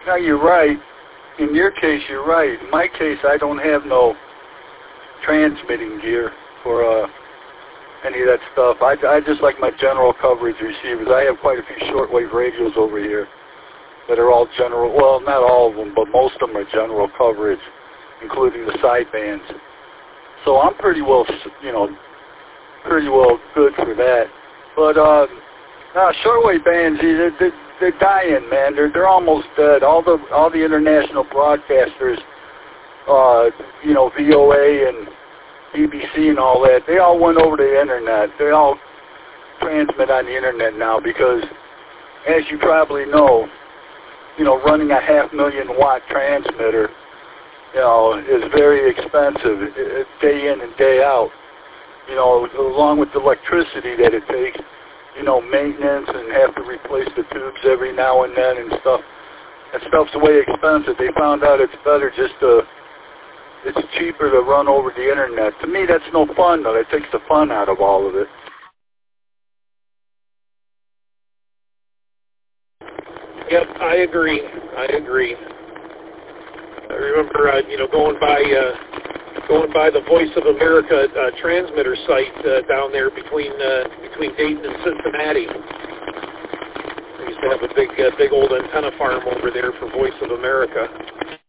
Now you're right. In your case, you're right. In my case, I don't have no transmitting gear for any of that stuff. I just like my general coverage receivers. I have quite a few shortwave radios over here that are all general. Well, not all of them, but most of them are general coverage, including the sidebands. So I'm pretty well, pretty well good for that. But shortwave bands, they're dying, man. They're almost dead. All the international broadcasters, VOA and BBC and all that, they all went over to the internet. They all transmit on the internet now because, as you probably know, running a 500,000 watt transmitter, is very expensive day in and day out. Along with the electricity that it takes, maintenance and have to replace the tubes every now and then and stuff. That stuff's way expensive. They found out it's better it's cheaper to run over the internet. To me, that's no fun, though. It takes the fun out of all of it. Yep, I agree. I remember, going by the Voice of America transmitter site down there between Dayton and Cincinnati. I used to have a big old antenna farm over there for Voice of America.